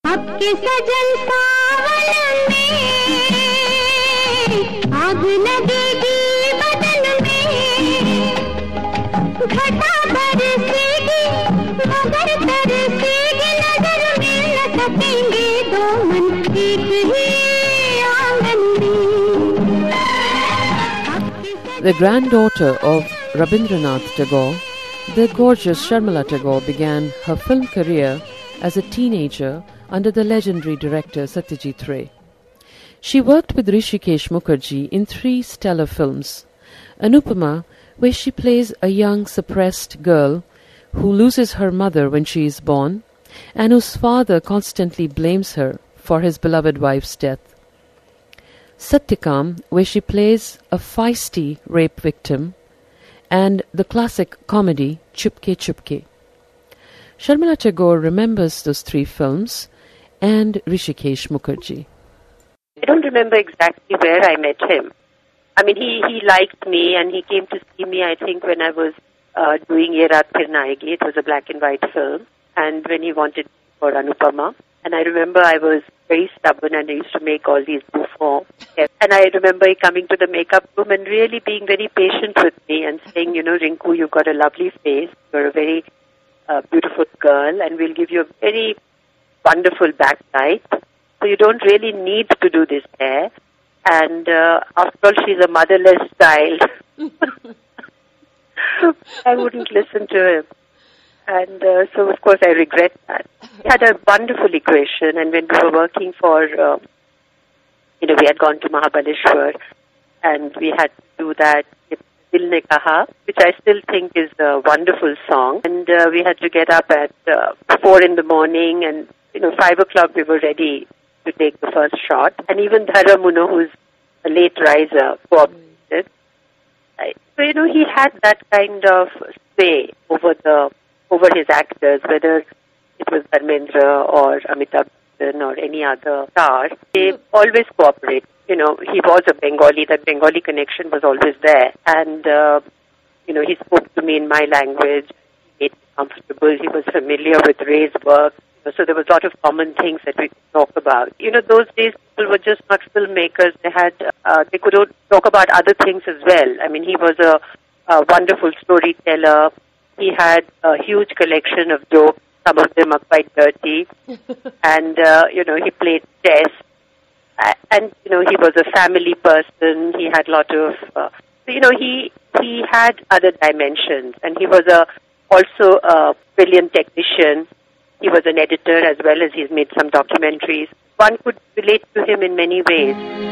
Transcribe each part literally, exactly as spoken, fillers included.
आपके सजन सावन में आग लगेगी बदन में, घटा बरसेगी मगर तरसेगी नजर, मिल न सकेंगे दो मन एक ही आंगन में। The granddaughter of Rabindranath Tagore, the gorgeous Sharmila Tagore began her film career as a teenager under the legendary director Satyajit Ray. She worked with Hrishikesh Mukherjee in three stellar films: Anupama, where she plays a young suppressed girl who loses her mother when she is born and whose father constantly blames her for his beloved wife's death; Satyakam, where she plays a feisty rape victim; and the classic comedy Chupke Chupke. Sharmila Tagore remembers those three films and Hrishikesh Mukherjee. I don't remember exactly where I met him. I mean, he, he liked me and he came to see me, I think, when I was uh, doing Ye Raat Phir Na Aayegi. It was a black and white film. And when he wanted for Anupama. And I remember I was very stubborn and I used to make all these bouffons. And I remember coming to the makeup room and really being very patient with me and saying, you know, Rinku, you've got a lovely face. You're a very uh, beautiful girl and we'll give you a very wonderful backlight. So you don't really need to do this hair. And uh, after all, she's a motherless child. I wouldn't listen to him. And uh, so, of course, I regret that. We had a wonderful equation, and when we were working for, uh, you know, we had gone to Mahabaleshwar, and we had to do that, Dil Ne Kaha, which I still think is a wonderful song. And uh, we had to get up at uh, four in the morning, and, you know, five o'clock we were ready to take the first shot. And even Dhara Muno, who's a late riser, cooperated. Right. So, you know, he had that kind of sway over the over his actors, whether it was Dharmendra or Amitabh Bachchan or any other star. They always cooperate. You know, he was a Bengali. That Bengali connection was always there. And, uh, you know, he spoke to me in my language. He made me comfortable. He was familiar with Ray's work. So there was a lot of common things that we could talk about. You know, those days people were just not filmmakers. They had, uh, they could talk about other things as well. I mean, he was a, a wonderful storyteller. He had a huge collection of jokes. Some of them are quite dirty. And, uh, you know, he played chess. And, you know, he was a family person. He had a lot of, uh, so, you know, he he had other dimensions. And he was a also a brilliant technician. He was an editor as well as he's made some documentaries. One could relate to him in many ways.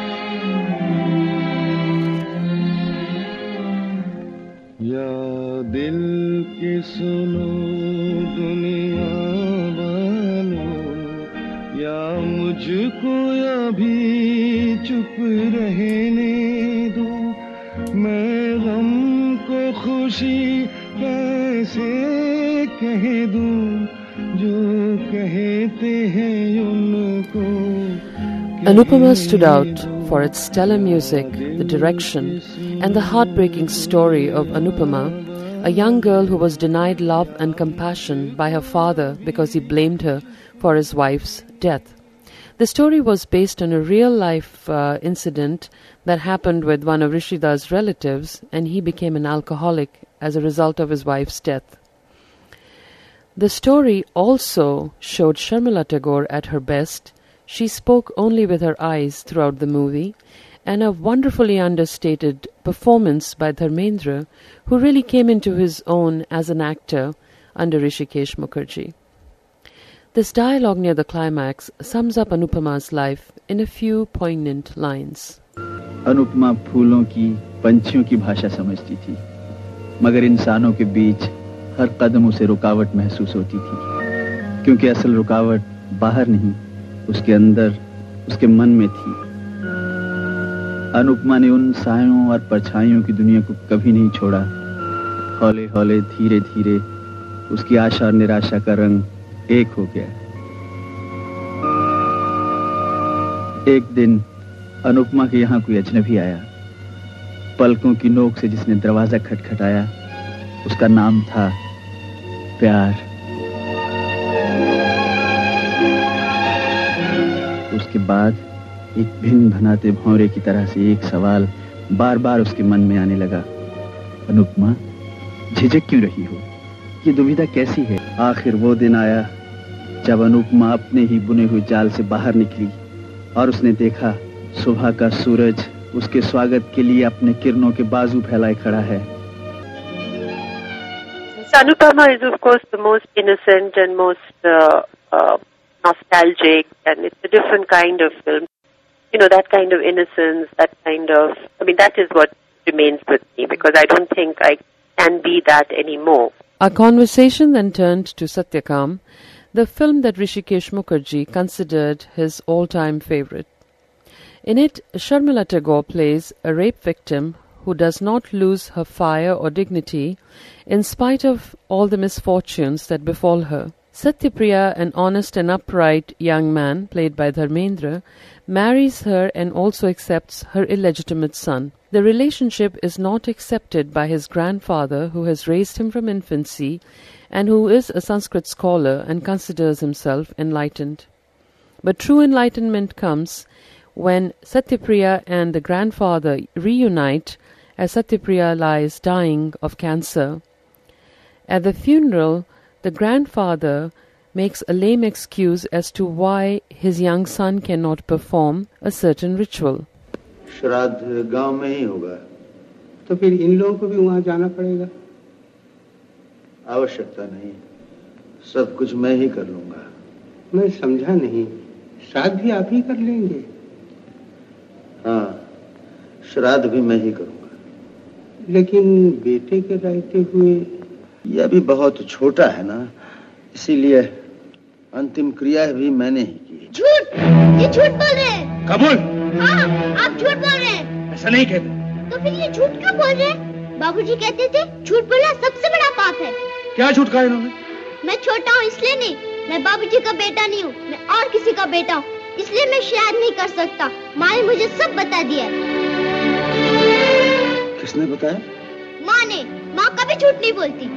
या दिल की सुनो दुनिया वालों, या मुझको अभी चुप रहने दो, मैं गम को खुशी कैसे कह दूं, जो कहते हैं उनको. Anupama stood out for its stellar music, the direction, and the heartbreaking story of Anupama, a young girl who was denied love and compassion by her father because he blamed her for his wife's death. The story was based on a real-life uh, incident that happened with one of Rishida's relatives, and he became an alcoholic as a result of his wife's death. The story also showed Sharmila Tagore at her best. She spoke only with her eyes throughout the movie, and a wonderfully understated performance by Dharmendra, who really came into his own as an actor under Hrishikesh Mukherjee. This dialogue near the climax sums up Anupama's life in a few poignant lines. Anupama फूलों की, पंछियों की भाषा समझती थी, मगर इंसानों के बीच हर कदम उसे रुकावट महसूस होती थी, क्योंकि असल रुकावट बाहर नहीं, उसके अंदर, उसके मन में थी. अनुपमा ने उन सायों और परछाइयों की दुनिया को कभी नहीं छोड़ा. हौले हौले धीरे धीरे उसकी आशा और निराशा का रंग एक हो गया. एक दिन अनुपमा के यहाँ कोई अजनबी आया. पलकों की नोक से जिसने दरवाजा खटखटाया, उसका नाम था प्यार. उसके बाद एक भिन्न भनाते भौरे की तरह से एक सवाल बार बार उसके मन में आने लगा। अनुपमा, झिझक क्यों रही हो? ये दुविधा कैसी है? आखिर वो दिन आया जब अनुपमा अपने ही बुने हुए जाल से बाहर निकली और उसने देखा सुबह का सूरज उसके स्वागत के लिए अपने किरणों के बाजू फैलाए खड़ा है। Anupama is of course the most innocent and most uh, uh, nostalgic, and it's a different kind of film. You know, that kind of innocence, that kind of, I mean, that is what remains with me, because I don't think I can be that anymore. Our conversation then turned to Satyakam, the film that Hrishikesh Mukherjee considered his all-time favorite. In it, Sharmila Tagore plays a rape victim who does not lose her fire or dignity in spite of all the misfortunes that befall her. Satyapriya, an honest and upright young man, played by Dharmendra, marries her and also accepts her illegitimate son. The relationship is not accepted by his grandfather, who has raised him from infancy and who is a Sanskrit scholar and considers himself enlightened. But true enlightenment comes when Satyapriya and the grandfather reunite as Satyapriya lies dying of cancer. At the funeral, the grandfather makes a lame excuse as to why his young son cannot perform a certain ritual. श्राद्ध गांव में ही होगा। तो फिर इन लोगों को भी वहां जाना पड़ेगा? आवश्यकता नहीं, सब कुछ मैं ही कर लूंगा। मैं समझा नहीं, श्राद्ध भी आप ही कर लेंगे? हाँ, श्राद्ध भी मैं ही करूंगा। लेकिन बेटे के रहते हुए? यह भी बहुत छोटा है ना, इसीलिए अंतिम क्रिया भी मैंने ही की। झूठ, ये झूठ बोल रहे हैं। कबूल? हाँ, आप झूठ बोल रहे हैं। ऐसा नहीं कहते। तो फिर ये झूठ क्यों बोल रहे हैं? बाबूजी कहते थे झूठ बोलना सबसे बड़ा पाप है। क्या झूठ कहा इन्होंने? मैं छोटा हूँ इसलिए नहीं, मैं बाबूजी का बेटा नहीं हूँ, मैं और किसी का बेटा हूँ, इसलिए मैं श्राद्ध नहीं कर सकता। माँ ने मुझे सब बता दिया। किसने बताया? माँ ने। माँ कभी झूठ नहीं बोलती।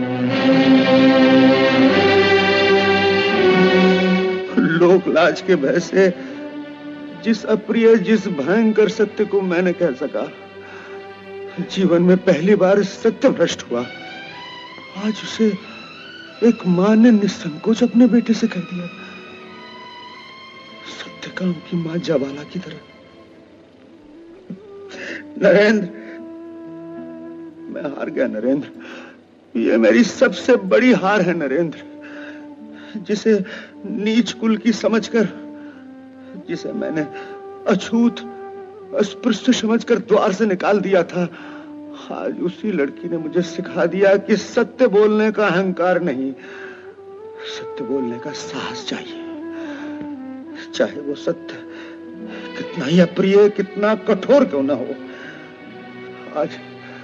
लोक लाज के भय से जिस अप्रिय, जिस भयंकर सत्य को मैंने कह सका, जीवन में पहली बार सत्य भ्रष्ट हुआ। आज उसे एक मां ने निसंकोच अपने बेटे से कह दिया, सत्यकाम की मां जवाला की तरह। नरेंद्र, मैं हार गया नरेंद्र, ये मेरी सबसे बड़ी हार है नरेंद्र, जिसे नीच कुल की समझकर, जिसे मैंने अछूत अस्पृश्य समझकर द्वार से निकाल दिया था, आज उसी लड़की ने मुझे सिखा दिया कि सत्य बोलने का अहंकार नहीं, सत्य बोलने का साहस चाहिए। चाहे वो सत्य कितना ही अप्रिय, कितना कठोर क्यों ना हो। आज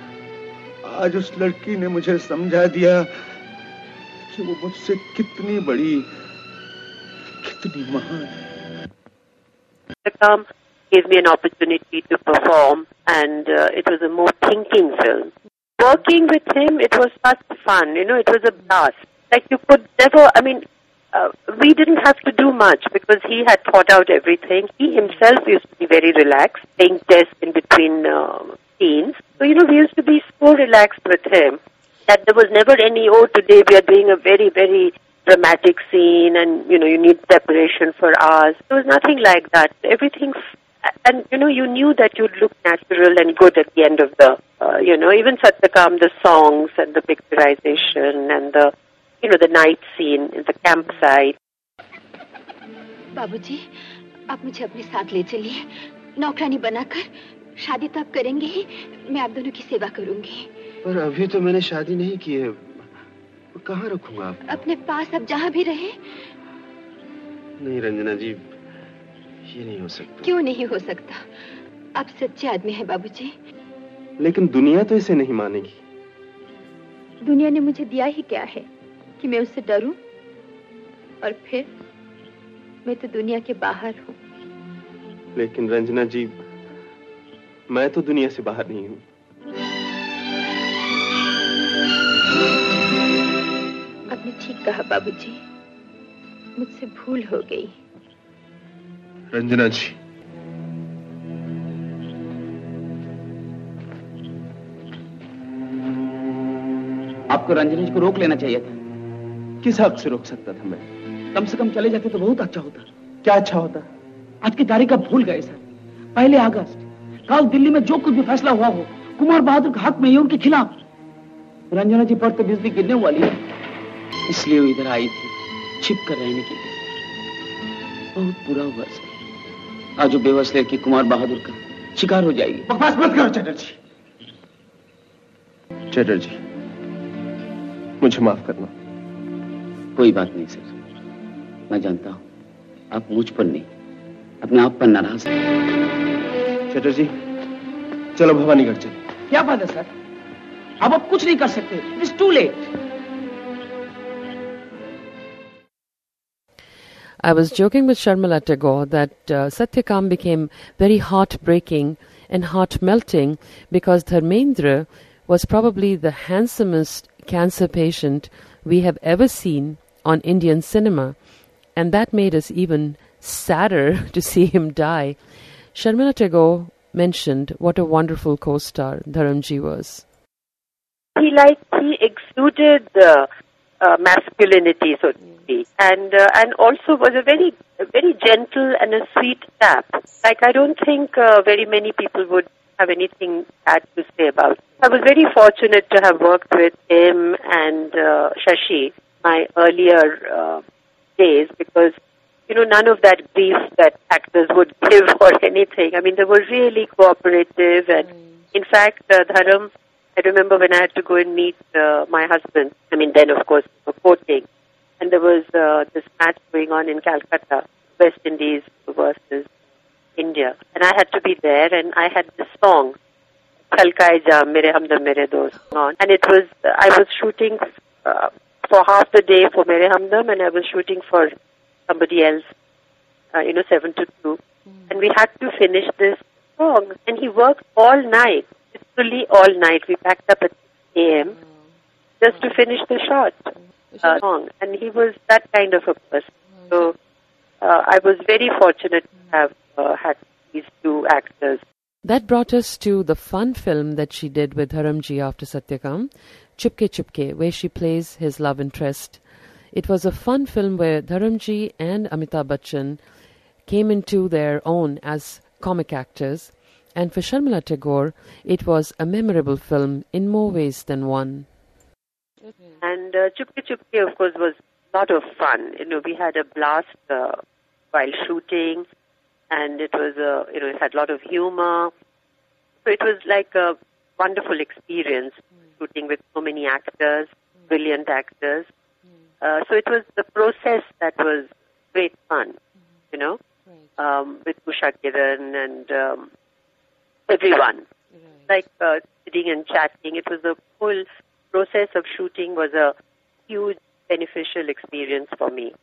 आज उस लड़की ने मुझे समझा दिया कि वो मुझसे कितनी बड़ी, कितनी महान है। Satyakam gave me an opportunity to perform, and uh, it was a more thinking film. Working with him, it was such fun, you know, it was a blast. Like you could never, I mean, uh, we didn't have to do much because he had thought out everything. He himself used to be very relaxed, playing chess in between uh, scenes. So, you know, we used to be so relaxed with him that there was never any, oh, today we are doing a very, very dramatic scene and, you know, you need preparation for hours. There was nothing like that. Everything, and, you know, you knew that you'd look natural and good at the end of the, uh, you know, even Satyakam, the songs and the picturization and the, you know, the night scene in the campsite. बाबूजी, आप मुझे अपने साथ ले चलिए, नौकरानी बनाकर। शादी तो आप करेंगे ही, मैं आप दोनों की सेवा करूंगी। पर अभी तो मैंने शादी नहीं की है, कहाँ रखूंगा आप? अपने पास आप जहाँ भी रहे। नहीं रंजना जी, ये नहीं हो सकता। क्यों नहीं हो सकता? आप सच्चे आदमी हैं बाबूजी। लेकिन दुनिया तो इसे नहीं मानेगी। दुनिया ने मुझे दिया ही क्या है कि मैं उससे डरूं? और फिर मैं तो दुनिया के बाहर हूँ। लेकिन रंजना जी, मैं तो दुनिया से बाहर नहीं हूँ। आपने ठीक कहा बाबूजी, मुझसे भूल हो गई। रंजना जी, आपको रंजना जी को रोक लेना चाहिए था। किस हक से रोक सकता था मैं? कम से कम चले जाते तो बहुत अच्छा होता। क्या अच्छा होता? आज की तारीख अब भूल गए सर। पहले अगस्त, कल दिल्ली में जो कुछ भी फैसला हुआ हो कुमार बहादुर का हक में ही उनके खिलाफ। रंजना जी पर तो बिजली गिरने वाली है, इसलिए वो इधर आई थी छिप कर रहने के लिए। बहुत बुरा हुआ सर, आज वो बेबस लड़की कुमार बहादुर का शिकार हो जाएगी। बकवास मत करो चटर्जी। चटर्जी, मुझे माफ करना। कोई बात नहीं सर, मैं जानता हूं आप मुझ पर नहीं अपने आप पर नाराज हैं। चटर्जी, चलो भवानीगढ़ चलो। क्या बात है सर, अब आप कुछ नहीं कर सकते। It's too late. I was joking with Sharmila Tagore that uh, Satyakam became very heartbreaking and heart-melting because Dharmendra was probably the handsomest cancer patient we have ever seen on Indian cinema, and that made us even sadder to see him die. Sharmila Tagore mentioned what a wonderful co-star Dharamji was. He like he exuded uh, uh, masculinity, so to speak, and uh, and also was a very a very gentle and a sweet chap. Like I don't think uh, very many people would have anything bad to say about. I was very fortunate to have worked with him and uh, Shashi my earlier uh, days, because you know none of that grief that actors would give or anything. I mean, they were really cooperative, and in fact, uh, Dharam, I remember when I had to go and meet uh, my husband. I mean, then of course for courting, and there was uh, this match going on in Calcutta, West Indies versus India, and I had to be there, and I had this song, Chalkai Ja Mere Hamdam Mere Dost, on, and it was uh, I was shooting uh, for half the day for Mere Hamdam, and I was shooting for somebody else, uh, you know, seven to two, mm. and we had to finish this song, and he worked all night, literally all night. We packed up at six a.m. Mm. just to finish the shot uh, song, and he was that kind of a person. So uh, I was very fortunate to have uh, had these two actors. That brought us to the fun film that she did with Dharamji after Satyakam, Chupke Chupke, where she plays his love interest. It was a fun film where Dharamji and Amitabh Bachchan came into their own as comic actors, and for Sharmila Tagore, it was a memorable film in more ways than one. And uh, Chupke Chupke, of course, was a lot of fun. You know, we had a blast uh, while shooting, and it was, uh, you know, it had a lot of humor. So it was like a wonderful experience shooting with so many actors, brilliant actors. Uh, so it was the process that was great fun, you know, um, with Usha Kiran and um, everyone. Like uh, sitting and chatting. It was the whole process of shooting was a huge beneficial experience for me.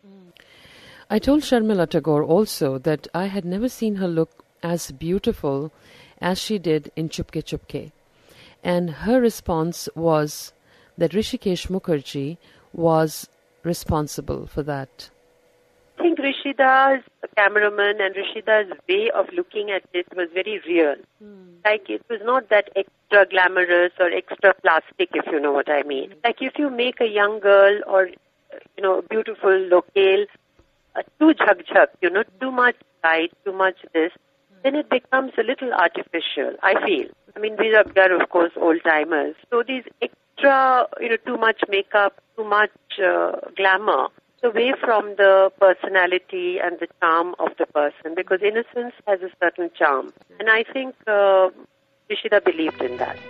I told Sharmila Tagore also that I had never seen her look as beautiful as she did in Chupke Chupke. And her response was that Hrishikesh Mukherjee was responsible for that. I think Rishida's cameraman and Rishida's way of looking at it was very real. Mm. Like it was not that extra glamorous or extra plastic, if you know what I mean. Mm. Like if you make a young girl or, you know, beautiful locale, uh, too jhag-jhag, you know, too much light, too much this, mm. then it becomes a little artificial, I feel. I mean, we are, we are of course old-timers. So these extra, you know, too much makeup, too much uh, glamour, away from the personality and the charm of the person, because innocence has a certain charm. And I think uh, Rishida believed in that.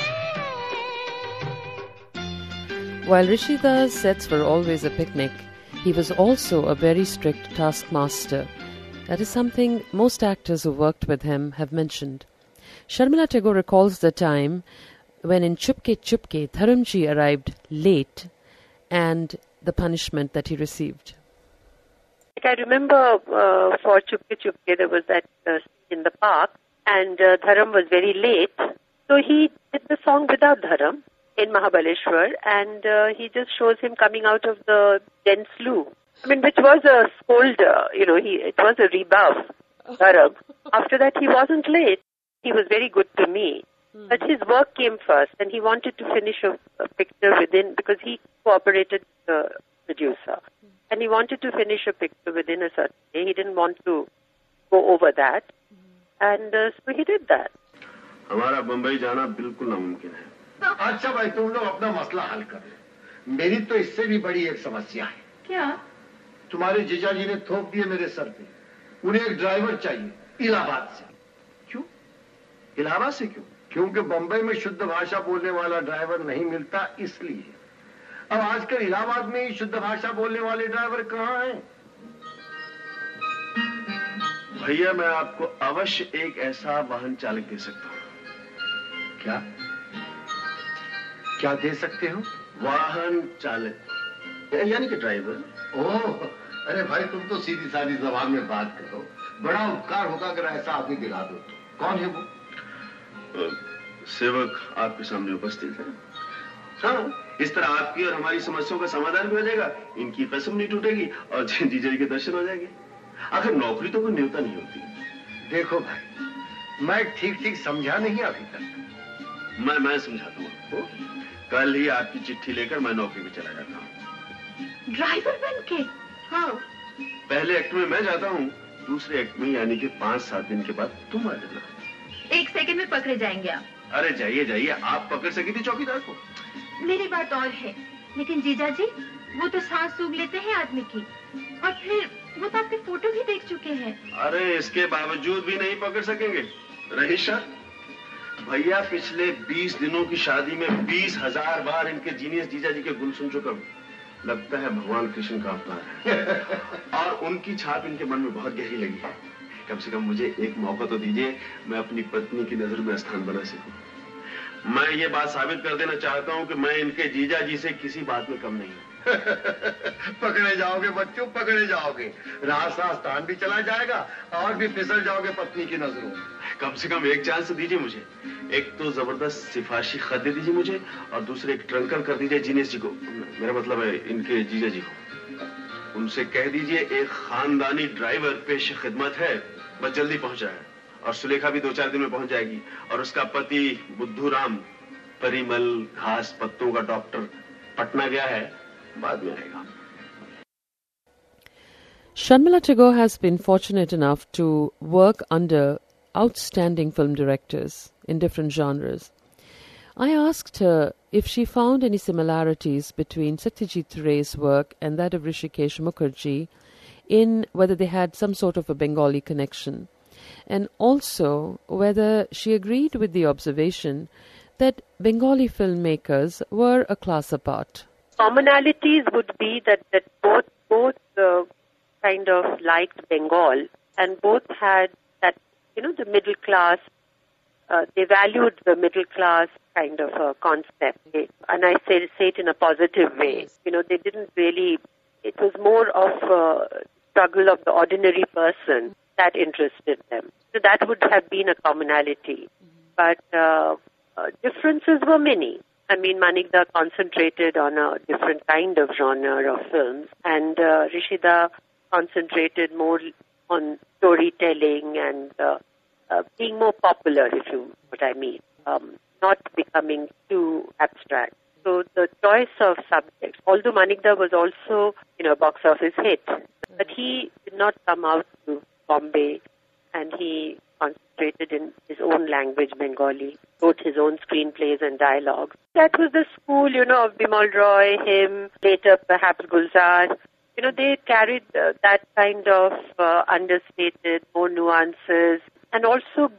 While Rishida's sets were always a picnic, He was also a very strict taskmaster. That is something most actors who worked with him have mentioned. Sharmila Tagore recalls the time when in Chupke Chupke, Dharamji arrived late and the punishment that he received. I remember uh, for Chupke Chupke, there was that uh, in the park, and uh, Dharam was very late. So he did the song without Dharam in Mahabaleshwar, and uh, he just shows him coming out of the dense loo. I mean, which was a scold, uh, you know, he it was a rebuff, Dharam. After that, he wasn't late. He was very good to me. Hmm. But his work came first, and he wanted to finish a, a picture within, because he cooperated with the producer. Hmm. And he wanted to finish a picture within a certain day. He didn't want to go over that. Hmm. And uh, so he did that. हमारा बंबई जाना बिल्कुल नामुमकिन है। अच्छा भाई, तुम लोग अपना मसला हल कर लो। मेरी तो इससे भी बड़ी एक समस्या है। क्या? तुम्हारे जीजा जी ने थोप दिए मेरे सर पे। उन्हें एक ड्राइवर चाहिए इलाहाबाद से। क्यों? इलाहाबाद से क्यों? क्योंकि बंबई में शुद्ध भाषा बोलने वाला ड्राइवर नहीं मिलता, इसलिए। अब आजकल इलाहाबाद में ही शुद्ध भाषा बोलने वाले ड्राइवर कहाँ हैं? भैया, मैं आपको अवश्य एक ऐसा वाहन चालक दे सकता हूँ। क्या? क्या दे सकते हो? वाहन चालक, यानी कि ड्राइवर। ओह, अरे भाई, तुम तो सीधी सादी जबान में बात करो। बड़ा उपकार होगा अगर ऐसा आदमी दिला दो तो। कौन है वो? सेवक आपके सामने उपस्थित है। हाँ, इस तरह आपकी और हमारी समस्याओं का समाधान भी हो जाएगा, इनकी कसम नहीं टूटेगी और जीजा जी के दर्शन हो जाएंगे। आखिर नौकरी तो कोई न्योता नहीं होती। देखो भाई, मैं ठीक ठीक समझा नहीं अभी तक। मैं मैं समझाता हूँ आपको। कल ही आपकी चिट्ठी लेकर मैं नौकरी में चला जाता हूँ। ड्राइवर बन के? हाँ, पहले एक्ट में मैं जाता हूँ, दूसरे एक्ट में यानी कि पाँच सात दिन के बाद तुम आ जाना। एक सेकंड में पकड़े जाएंगे आप। अरे जाइए जाइए, आप पकड़ सकी थी चौकीदार को। मेरी बात और है, लेकिन जीजा जी, वो तो सांस सूंघ लेते हैं आदमी की, और फिर वो तो आपके फोटो भी देख चुके हैं। अरे इसके बावजूद भी नहीं पकड़ सकेंगे। रही शर्त, भैया पिछले बीस दिनों की शादी में बीस हजार बार इनके जीनियस जीजा जी के गुण सुन चुका हूँ। लगता है भगवान कृष्ण का अवतार है। और उनकी छाप इनके मन में बहुत गहरी लगी है। कम से कम मुझे एक मौका तो दीजिए, मैं अपनी पत्नी की नजर में स्थान बना सकूं। मैं ये बात साबित कर देना चाहता हूँ कि मैं इनके जीजा जी से किसी बात में कम नहीं हूँ। पकड़े जाओगे बच्चों, पकड़े जाओगे। रास्ता स्थान भी चला जाएगा और भी फिसल जाओगे पत्नी की नजरों में। कम से कम एक चांस दीजिए मुझे। एक तो जबरदस्त सिफारिशी खत दे दीजिए मुझे, और दूसरे एक ट्रंकल कर दीजिए जीनेस जी को, मेरा मतलब है इनके जीजा जी को। उनसे कह दीजिए एक खानदानी ड्राइवर पेश खिदमत है, बस जल्दी पहुंचाए। और सुलेखा भी दो चार दिन में पहुंच जाएगी, और उसका पति बुद्धू राम परिमल घास पत्तों का डॉक्टर पटना गया है, बाद में आएगा। Sharmila Tagore has been fortunate enough to work under outstanding film directors in different genres. I asked her if she found any similarities between Satyajit Ray's work and that of Hrishikesh Mukherjee, in whether they had some sort of a Bengali connection, and also whether she agreed with the observation that Bengali filmmakers were a class apart. Commonalities would be that, that both both uh, kind of liked Bengal, and both had that, you know, the middle class, uh, they valued the middle class kind of a concept. And I say, say it in a positive way. You know, they didn't really, it was more of a struggle of the ordinary person that interested them. So that would have been a commonality. But uh, uh, differences were many. I mean, Manikda concentrated on a different kind of genre of films, and uh, Rishida concentrated more on storytelling and uh, uh, being more popular, if you know what I mean, um, not becoming too abstract. So the choice of subjects, although Manikda was also, you know, a box office hit, but he did not come out to Bombay, and he concentrated in his own language, Bengali, wrote his own screenplays and dialogues. That was the school, you know, of Bimal Roy, him, later perhaps Gulzar. You know, they carried uh, that kind of uh, understated, more nuances, and also good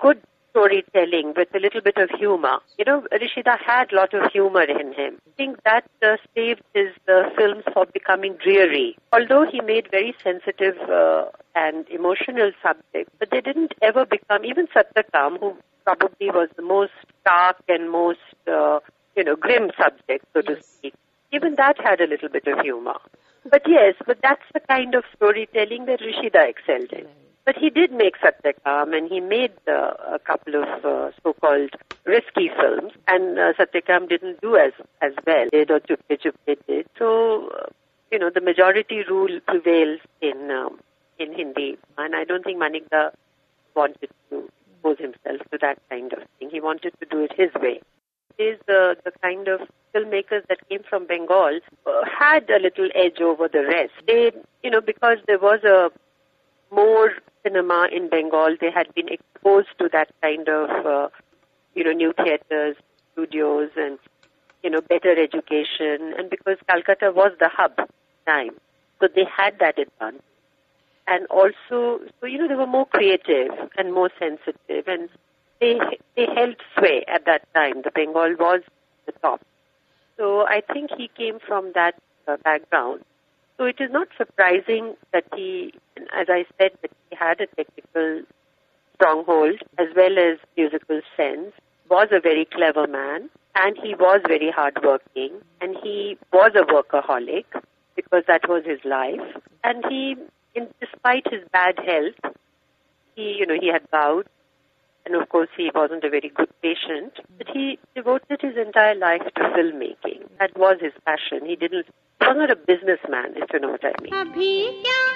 storytelling with a little bit of humor. You know, Rishida had a lot of humor in him. I think that uh, saved his uh, films from becoming dreary. Although he made very sensitive uh, and emotional subjects, but they didn't ever become, even Satyakam, who probably was the most stark and most, uh, you know, grim subject, so to speak. Even that had a little bit of humor. But yes, but that's the kind of storytelling that Rishida excelled in. But he did make Satyakam, and he made uh, a couple of uh, so-called risky films, and uh, Satyakam didn't do as as well. Did or Chuppe Chuppe did. So, uh, you know, the majority rule prevails in um, in Hindi, and I don't think Manikda wanted to expose himself to that kind of thing. He wanted to do it his way. Is the the kind of filmmakers that came from Bengal uh, had a little edge over the rest. They, you know, because there was a more cinema in Bengal, they had been exposed to that kind of, uh, you know, new theatres, studios, and, you know, better education. And because Calcutta was the hub at the time, so they had that advantage. And also, so, you know, they were more creative and more sensitive, and they they held sway at that time. The Bengal was the top. So I think he came from that uh, background. So it is not surprising that he, as I said, that he had a technical stronghold as well as musical sense, was a very clever man, and he was very hardworking, and he was a workaholic because that was his life. And he, in, despite his bad health, he, you know, he had vowed, and of course he wasn't a very good patient, but he devoted his entire life to filmmaking. That was his passion. He didn't, he was not a businessman, if you know what I mean. Abhi kya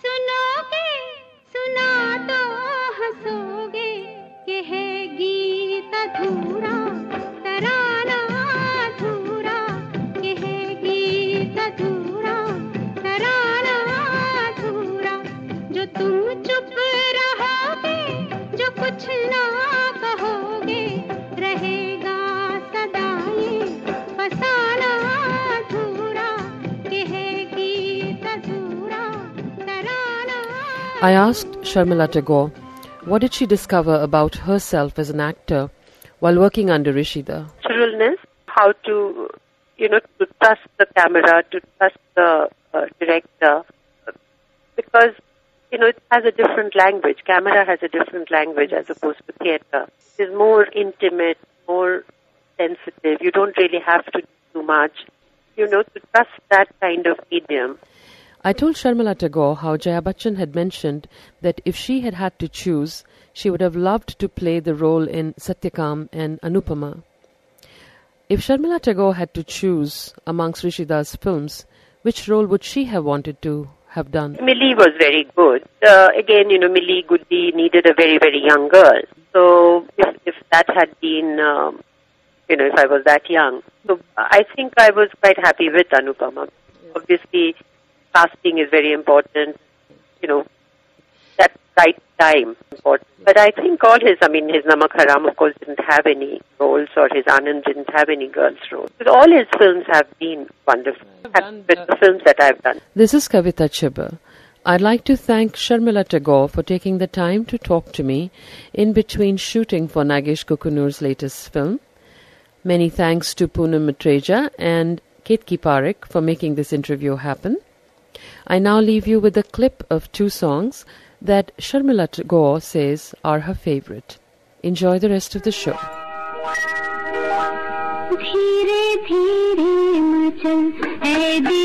sunoge, suna to hasoge, ke hai geet adhura, tarana adhura, ke hai geet adhura, tarana adhura, jo tum chup rahoge, jo kuch na kahoge, rahega sada ye fasana adhura, ke hai geet adhura, tarana. I asked Sharmila Tagore, what did she discover about herself as an actor while working under Rishida? Naturalness, how to, you know, to trust the camera, to trust the uh, director, because, you know, it has a different language. Camera has a different language as opposed to theatre. It is more intimate, more sensitive. You don't really have to do too much, you know, to trust that kind of medium. I told Sharmila Tagore how Jaya Bachchan had mentioned that if she had had to choose, she would have loved to play the role in Satyakam and Anupama. If Sharmila Tagore had to choose amongst Rishida's films, which role would she have wanted to have done? Millie was very good. Uh, again, you know, Millie Goody needed a very, very young girl. So if, if that had been, um, you know, if I was that young. So I think I was quite happy with Anupama. Obviously, casting is very important, you know, that right time important. But I think all his, I mean, his Namak Haram, of course, didn't have any roles, or his Anand didn't have any girls' roles. But all his films have been wonderful, with the films that I've done. This is Kavita Chibber. I'd like to thank Sharmila Tagore for taking the time to talk to me in between shooting for Nagesh Kukunur's latest film. Many thanks to Poonam Matreja and Ketki Parekh for making this interview happen. I now leave you with a clip of two songs that Sharmila Tagore says are her favorite. Enjoy the rest of the show. धीरे धीरे मचल ऐ